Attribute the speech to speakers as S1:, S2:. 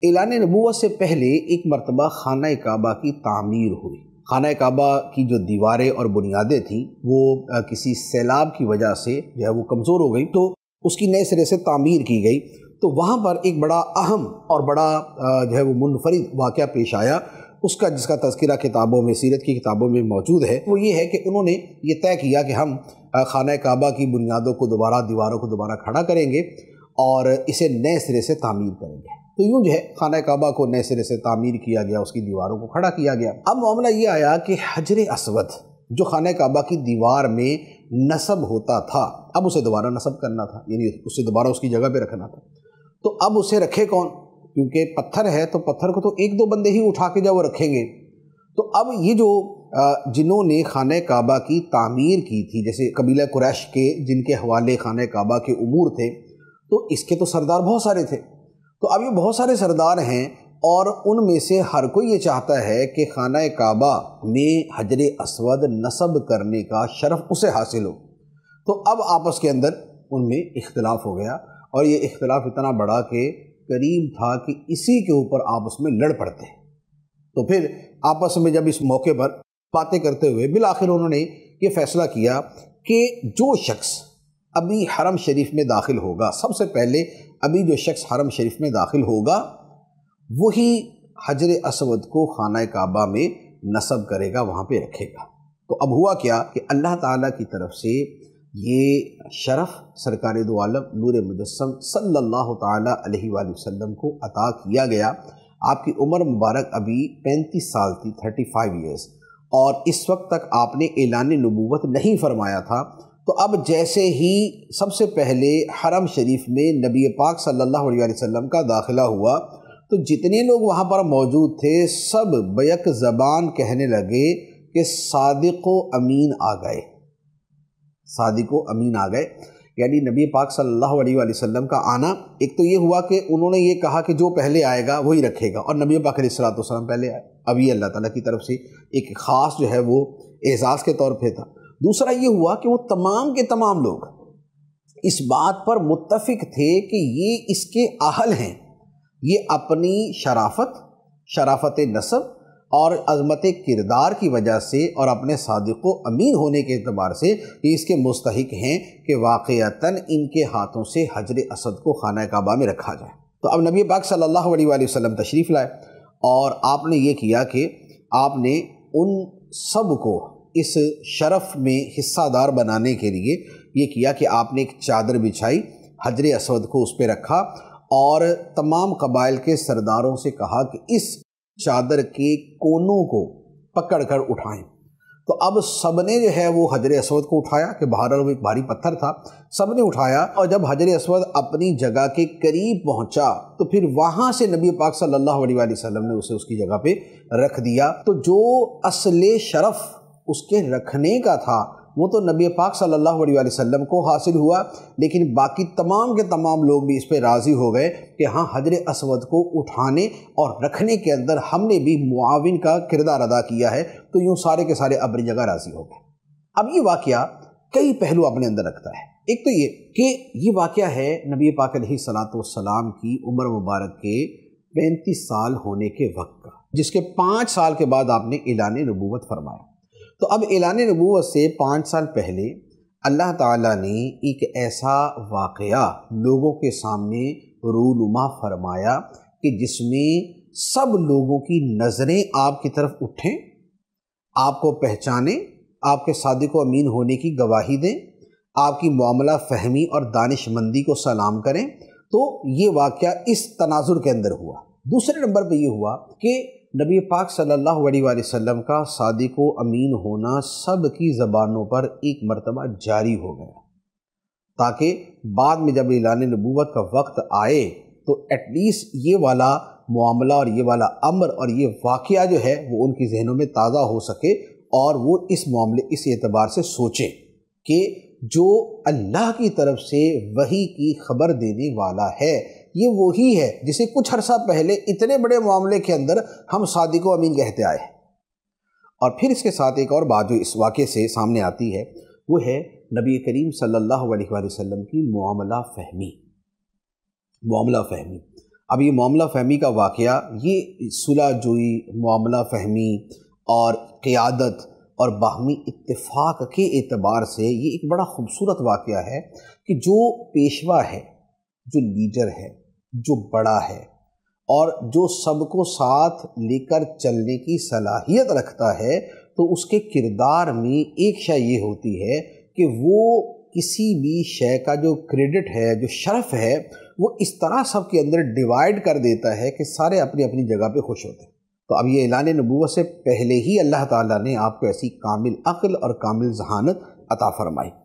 S1: اعلان نبوت سے پہلے ایک مرتبہ خانہ کعبہ کی تعمیر ہوئی۔ خانہ کعبہ کی جو دیواریں اور بنیادیں تھیں وہ کسی سیلاب کی وجہ سے جو ہے وہ کمزور ہو گئی، تو اس کی نئے سرے سے تعمیر کی گئی۔ تو وہاں پر ایک بڑا اہم اور بڑا جو ہے وہ منفرد واقعہ پیش آیا، جس کا تذکرہ کتابوں میں، سیرت کی کتابوں میں موجود ہے۔ وہ یہ ہے کہ انہوں نے یہ طے کیا کہ ہم خانہ کعبہ کی بنیادوں کو دیواروں کو دوبارہ کھڑا کریں گے اور اسے نئے سرے سے تعمیر کریں گے۔ تو یوں جو ہے خانہ کعبہ کو نئے سرے سے تعمیر کیا گیا، اس کی دیواروں کو کھڑا کیا گیا۔ اب معاملہ یہ آیا کہ حجر اسود جو خانہ کعبہ کی دیوار میں نصب ہوتا تھا، اب اسے دوبارہ نصب کرنا تھا، یعنی اسے دوبارہ اس کی جگہ پہ رکھنا تھا۔ تو اب اسے رکھے کون؟ کیونکہ پتھر ہے تو پتھر کو تو ایک دو بندے ہی اٹھا کے جب وہ رکھیں گے۔ تو اب یہ جو جنہوں نے خانہ کعبہ کی تعمیر کی تھی، جیسے قبیلہ قریش کے جن کے حوالے خانہ کعبہ کے امور تھے، تو اس کے تو سردار بہت سارے تھے۔ تو اب یہ بہت سارے سردار ہیں اور ان میں سے ہر کوئی یہ چاہتا ہے کہ خانہ کعبہ میں حجر اسود نصب کرنے کا شرف اسے حاصل ہو۔ تو اب آپس کے اندر ان میں اختلاف ہو گیا، اور یہ اختلاف اتنا بڑا کہ قریب تھا کہ اسی کے اوپر آپس میں لڑ پڑتے۔ تو پھر آپس میں جب اس موقع پر باتیں کرتے ہوئے بالآخر انہوں نے یہ فیصلہ کیا کہ جو شخص ابھی حرم شریف میں داخل ہوگا، سب سے پہلے ابھی جو شخص حرم شریف میں داخل ہوگا وہی حجر اسود کو خانہ کعبہ میں نصب کرے گا، وہاں پہ رکھے گا۔ تو اب ہوا کیا کہ اللہ تعالیٰ کی طرف سے یہ شرف سرکار دو عالم نور مجسم صلی اللہ تعالیٰ علیہ وآلہ وسلم کو عطا کیا گیا۔ آپ کی عمر مبارک ابھی 35 سال تھی، 35 ایئرز، اور اس وقت تک آپ نے اعلان نبوت نہیں فرمایا تھا۔ تو اب جیسے ہی سب سے پہلے حرم شریف میں نبی پاک صلی اللہ علیہ وسلم کا داخلہ ہوا، تو جتنے لوگ وہاں پر موجود تھے سب بیک زبان کہنے لگے کہ صادق و امین آ گئے، صادق و امین آ گئے۔ یعنی نبی پاک صلی اللہ علیہ وسلم کا آنا، ایک تو یہ ہوا کہ انہوں نے یہ کہا کہ جو پہلے آئے گا وہی رکھے گا، اور نبی پاک علیہ السلام پہلے آئے۔ اب یہ اللہ تعالیٰ کی طرف سے ایک خاص جو ہے وہ اعزاز کے طور پہ تھا۔ دوسرا یہ ہوا کہ وہ تمام کے تمام لوگ اس بات پر متفق تھے کہ یہ اس کے اہل ہیں، یہ اپنی شرافت نسب اور عظمت کردار کی وجہ سے اور اپنے صادق و امین ہونے کے اعتبار سے یہ اس کے مستحق ہیں کہ واقعتاً ان کے ہاتھوں سے حجر اسود کو خانہ کعبہ میں رکھا جائے۔ تو اب نبی پاک صلی اللہ علیہ وآلہ وسلم تشریف لائے، اور آپ نے یہ کیا کہ آپ نے ان سب کو اس شرف میں حصہ دار بنانے کے لیے یہ کیا کہ آپ نے ایک چادر بچھائی، حجر اسود کو اس پہ رکھا، اور تمام قبائل کے سرداروں سے کہا کہ اس چادر کے کونوں کو پکڑ کر اٹھائیں۔ تو اب سب نے جو ہے وہ حجر اسود کو اٹھایا، کہ بہرحال وہ ایک بھاری پتھر تھا، سب نے اٹھایا، اور جب حجر اسود اپنی جگہ کے قریب پہنچا تو پھر وہاں سے نبی پاک صلی اللہ علیہ وآلہ وسلم نے اسے اس کی جگہ پہ رکھ دیا۔ تو جو اصل شرف اس کے رکھنے کا تھا وہ تو نبی پاک صلی اللہ علیہ وآلہ وسلم کو حاصل ہوا، لیکن باقی تمام کے تمام لوگ بھی اس پہ راضی ہو گئے کہ ہاں حجر اسود کو اٹھانے اور رکھنے کے اندر ہم نے بھی معاون کا کردار ادا کیا ہے۔ تو یوں سارے کے سارے اپنی جگہ راضی ہو گئے۔ اب یہ واقعہ کئی پہلو اپنے اندر رکھتا ہے۔ ایک تو یہ کہ یہ واقعہ ہے نبی پاک علیہ السلام کی عمر مبارک کے 35 سال ہونے کے وقت کا، جس کے 5 سال کے بعد آپ نے اعلان نبوت فرمایا۔ تو اب اعلان نبوت سے 5 سال پہلے اللہ تعالیٰ نے ایک ایسا واقعہ لوگوں کے سامنے رونما فرمایا کہ جس میں سب لوگوں کی نظریں آپ کی طرف اٹھیں، آپ کو پہچانیں، آپ کے صادق و امین ہونے کی گواہی دیں، آپ کی معاملہ فہمی اور دانش مندی کو سلام کریں۔ تو یہ واقعہ اس تناظر کے اندر ہوا۔ دوسرے نمبر پہ یہ ہوا کہ نبی پاک صلی اللہ علیہ وآلہ وسلم کا صادق و امین ہونا سب کی زبانوں پر ایک مرتبہ جاری ہو گیا، تاکہ بعد میں جب اعلان نبوت کا وقت آئے تو ایٹ لیسٹ یہ والا معاملہ اور یہ والا امر اور یہ واقعہ جو ہے وہ ان کی ذہنوں میں تازہ ہو سکے، اور وہ اس معاملے اس اعتبار سے سوچیں کہ جو اللہ کی طرف سے وحی کی خبر دینے والا ہے یہ وہی ہے جسے کچھ عرصہ پہلے اتنے بڑے معاملے کے اندر ہم صادق و امین کہتے آئے ہیں۔ اور پھر اس کے ساتھ ایک اور بات جو اس واقعے سے سامنے آتی ہے وہ ہے نبی کریم صلی اللہ علیہ وآلہ وسلم کی معاملہ فہمی۔ اب یہ معاملہ فہمی کا واقعہ، یہ صلح جوئی، معاملہ فہمی اور قیادت اور باہمی اتفاق کے اعتبار سے یہ ایک بڑا خوبصورت واقعہ ہے کہ جو پیشوا ہے، جو لیڈر ہے، جو بڑا ہے اور جو سب کو ساتھ لے کر چلنے کی صلاحیت رکھتا ہے، تو اس کے کردار میں ایک شے یہ ہوتی ہے کہ وہ کسی بھی شے کا جو کریڈٹ ہے، جو شرف ہے، وہ اس طرح سب کے اندر ڈیوائیڈ کر دیتا ہے کہ سارے اپنی اپنی جگہ پہ خوش ہوتے ہیں۔ تو اب یہ اعلان نبوت سے پہلے ہی اللہ تعالیٰ نے آپ کو ایسی کامل عقل اور کامل ذہانت عطا فرمائی۔